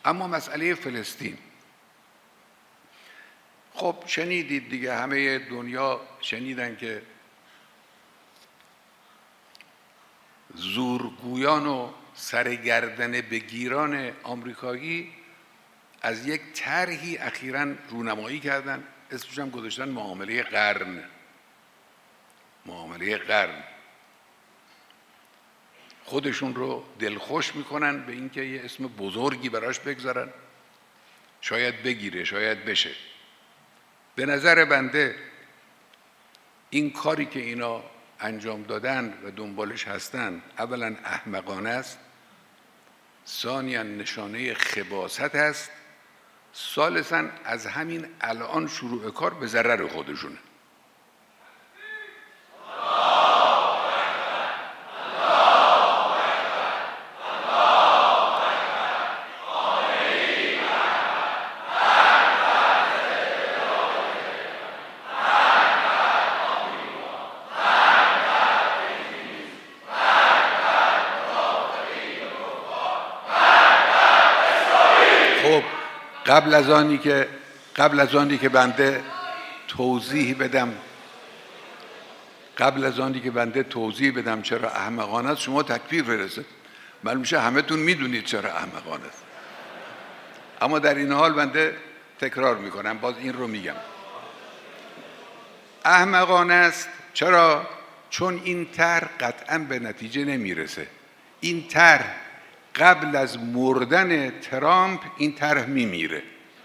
اما مسئله فلسطین، خب شنیدید دیگه، همه دنیا شنیدن که زورگویان و سرگردن بگیران آمریکایی از یک طرحی اخیراً رونمایی کردن، اسمش هم گذاشتن معامله قرن. معامله قرن. خودشون رو دلخوش میکنن به اینکه یه اسم بزرگی براش بگذارن، شاید بگیره، شاید بشه. به نظر بنده این کاری که اینا انجام دادن و دنبالش هستن، اولا احمقانه است، ثانیاً نشانه خباثت است، ثالثاً از همین الان شروع کار به ضرر خودشونه. قبل از آنی که بنده توضیح بدم چرا احمقانه است، شما تکفیر فرستید. معلوم میشه همه تون میدونید چرا احمقانه است، اما در این حال بنده تکرار میکنم، باز این رو میگم. احمقانه است چرا؟ چون این طرح قطعا به نتیجه نمیرسه. این طرح قبل از مردن ترامپ این طرح میمیره.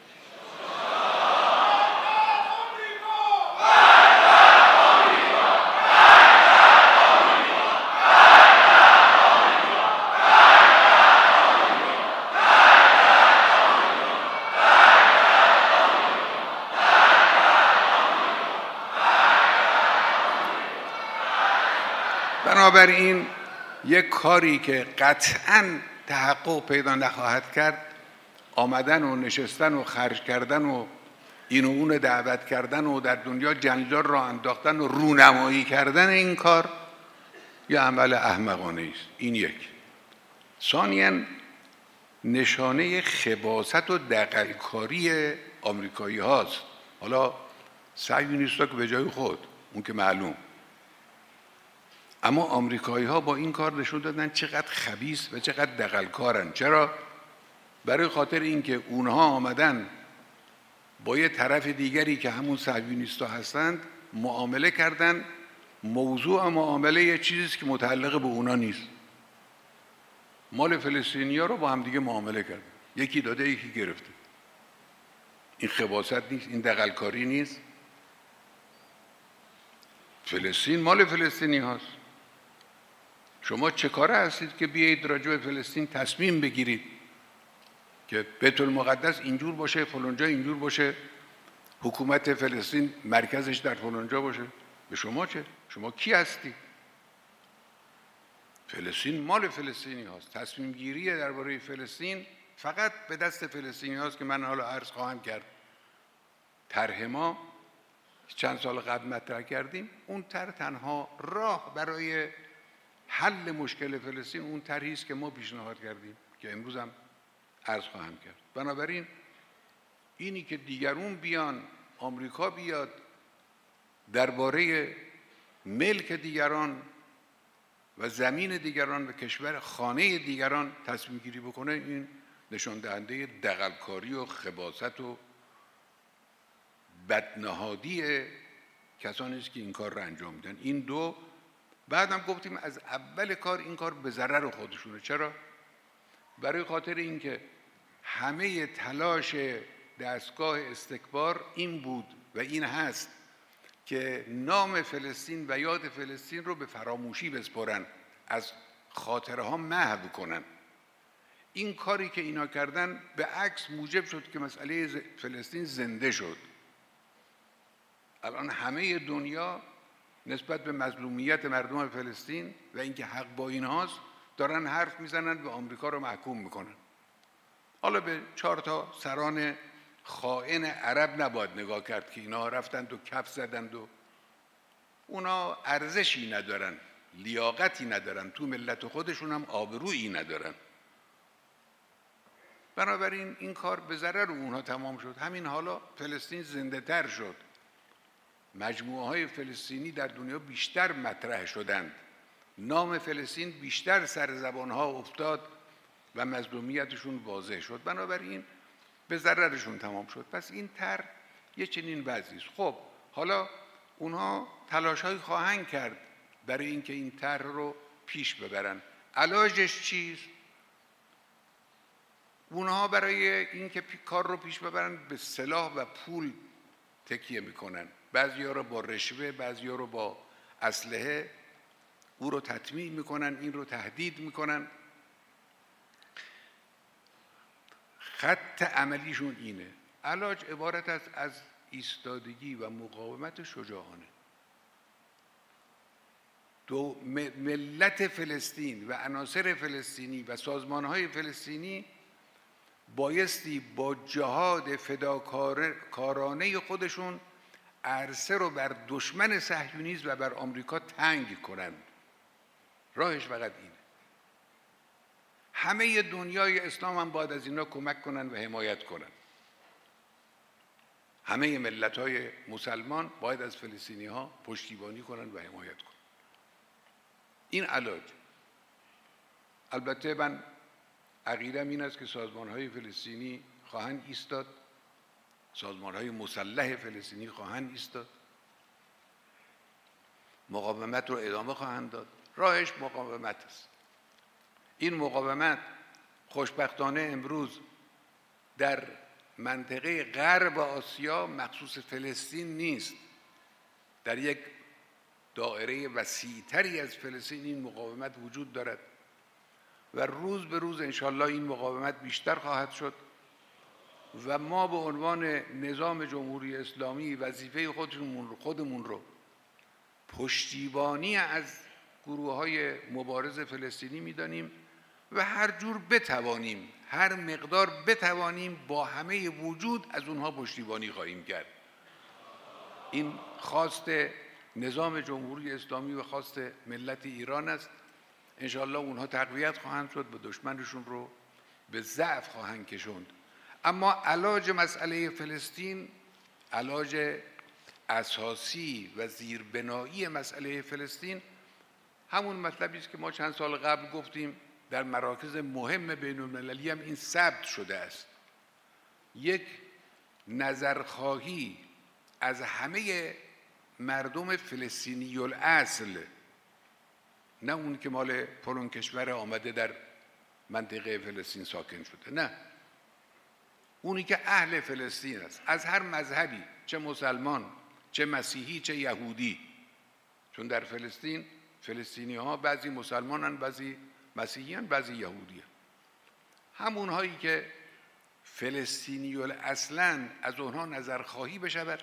بنابراین یک کاری که قطعاً تحقق پیدا نخواهد کرد، آمدن و نشستن و خرج کردن و این و اون دعوت کردن و در دنیا جنجال را انداختن و رونمایی کردن این کار، یه عمل احمقانه است. این یک. ثانیاً نشانه خباثت و دغل‌کاری آمریکایی هاست. حالا صهیونیست‌ها که به جای خود، اون که معلوم، اما آمریکایی ها با این کار نشون دادن چقدر خبیث و چقدر دغل‌کارن. چرا؟ برای خاطر اینکه اونها آمدن با یه طرف دیگری که همون صهیونیست‌ها هستند معامله کردن. موضوع معامله یه چیزیست که متعلق به اونا نیست. مال فلسطینی‌ها رو با هم دیگه معامله کردن، یکی داده یکی گرفته. این خباثت نیست؟ این دغل‌کاری نیست؟ فلسطین مال فلسطینی هاست. شما چه کاره هستید که بیایید راجع به فلسطین تصمیم بگیرید که بیت المقدس اینجور باشه، فلانجا اینجور باشه، حکومت فلسطین مرکزش در فلانجا باشه؟ به شما چه؟ شما کی هستی؟ فلسطین مال فلسطینی هاست. تصمیم گیری درباره فلسطین فقط به دست فلسطینی هاست که من حالا عرض خواهم کرد. طرح ما چند سال قبل مطرح کردیم، اون طرح تنها راه برای حل مشکل فلسطین اون طرحی است که ما پیشنهاد کردیم که امروز هم عرض خواهم کرد. بنابراین اینی که دیگرون بیان، آمریکا بیاد درباره ملک دیگران و زمین دیگران و کشور خانه دیگران تصمیم گیری بکنه، این نشان دهنده دغل‌کاری و خباثت و بدنهادی کسانی است که این کار را انجام میدن. این دو. بعدم گفتیم از اول کار این کار به ضرر خودشونه. چرا؟ برای خاطر اینکه همه تلاش دستگاه استکبار این بود و این هست که نام فلسطین و یاد فلسطین رو به فراموشی بسپرن، از خاطره ها محو کنن. این کاری که اینا کردن به عکس موجب شد که مسئله فلسطین زنده شد. الان همه دنیا نسبت به مظلومیت مردم فلسطین و اینکه حق با اینهاست دارن حرف میزنن و آمریکا رو محکوم میکنن. حالا به 4 تا سران خائن عرب نباید نگاه کرد که اینا رفتند و کف زدند و اونا ارزشی ندارن، لیاقتی ندارن، تو ملت خودشون هم آبرویی ندارن. بنابراین این کار به ضرر اونها تمام شد. همین حالا فلسطین زنده تر شد، مجموعه های فلسطینی در دنیا بیشتر مطرح شدند، نام فلسطین بیشتر سر زبان ها افتاد و مظلومیتشون واضح شد، بنابراین به ضررشون تمام شد. پس این طرح یه چنین وضعی است. خب حالا اونها تلاش‌هایی خواهند کرد برای اینکه این طرح رو پیش ببرن. علاجش چیست؟ اونها برای اینکه کار رو پیش ببرن به سلاح و پول تکیه میکنن، بعضی‌ها رو با رشوه، بعضی‌ها رو با اسلحه او رو تطمیع میکنن، این رو تهدید میکنن. خط عملیشون اینه. علاج عبارت است از ایستادگی و مقاومت شجاعانه. ملت فلسطین و عناصر فلسطینی و سازمان‌های فلسطینی بایستی با جهاد فداکارانه خودشون عرصه رو بر دشمن صهیونیسم و بر آمریکا تنگ کنند. راهش فقط اینه. همه دنیای اسلام هم باید از اینا کمک کنن و حمایت کنن. همه ملت‌های مسلمان باید از فلسطینی‌ها پشتیبانی کنن و حمایت کنن. این علاج. البته من عقیده‌ام این است که سازمان‌های فلسطینی خواهند ایستاد، سازمان‌های مسلح فلسطینی خواهند ایستاد، مقاومت رو ادامه خواهند داد. راهش مقاومت است. این مقاومت خوشبختانه امروز در منطقه غرب آسیا مخصوص فلسطین نیست. در یک دایره وسیع‌تری از فلسطین این مقاومت وجود دارد و روز به روز انشالله این مقاومت بیشتر خواهد شد و ما به عنوان نظام جمهوری اسلامی وظیفه خودمون رو پشتیبانی از گروه‌های مبارز فلسطینی می‌دانیم و هر جور بتوانیم، هر مقدار بتوانیم با همه وجود از اونها پشتیبانی خواهیم کرد. این خواست نظام جمهوری اسلامی و خواست ملت ایران است. انشاءالله اونها تقویت خواهند شد و دشمنشون رو به ضعف خواهند کشوند. اما علاج مسئله فلسطین، علاج اساسی و زیربنایی مسئله فلسطین همون مطلبی است که ما چند سال قبل گفتیم، در مراکز مهم بین المللی هم این ثبت شده است. یک نظرخواهی از همه مردم فلسطینی الاصل، نه اون که مال فلان کشور آمده در منطقه فلسطین ساکن شده، نه، اونی که اهل فلسطین است، از هر مذهبی، چه مسلمان، چه مسیحی، چه یهودی. چون در فلسطین فلسطینی ها بعضی مسلمانن، بعضی مسیحیان، بعضی یهودی هم. همون هایی که فلسطینی اصلاً از اونها نظرخواهی بشود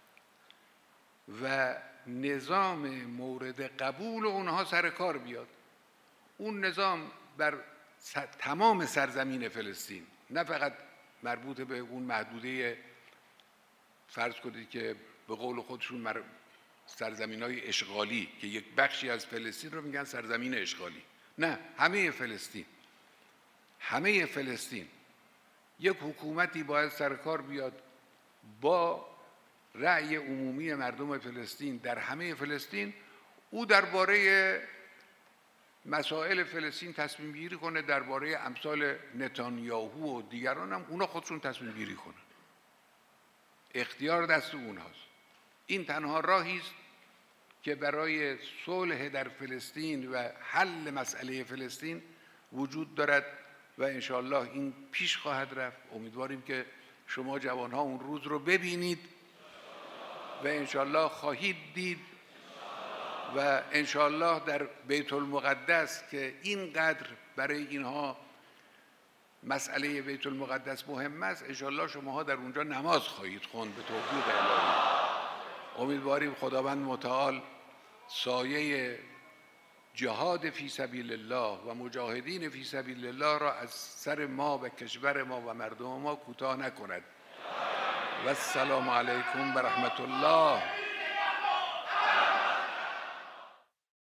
و نظام مورد قبول اونها سر کار بیاد. اون نظام بر تمام سرزمین فلسطین، نه فقط مربوط به اون محدوده فرض کنید که به قول خودشون سرزمین‌های اشغالی که یک بخشی از فلسطین رو میگن سرزمین اشغالی، نه، همه فلسطین، همه فلسطین. یک حکومتی باید سر کار بیاد با رأی عمومی مردم فلسطین در همه فلسطین، او درباره مسائل فلسطین تصمیم گیری کنه، درباره امثال نتانیاهو و دیگران هم اونا خودشون تصمیم گیری کنن. اختیار دست اونهاست. این تنها راهی است که برای صلح در فلسطین و حل مسئله فلسطین وجود دارد و انشاءالله این پیش خواهد رفت. امیدواریم که شما جوانها اون روز رو ببینید و انشاءالله خواهید دید و انشاءالله در بیت المقدس که اینقدر برای اینها مسئله بیت المقدس مهم است، انشاءالله شماها در اونجا نماز خواهید خوند به توفیق الهی. امیدواریم خداوند متعال سایه جهاد فی سبیل الله و مجاهدین فی سبیل الله را از سر ما و کشور ما و مردم ما کوتاه نکند. و السلام علیکم و رحمت الله.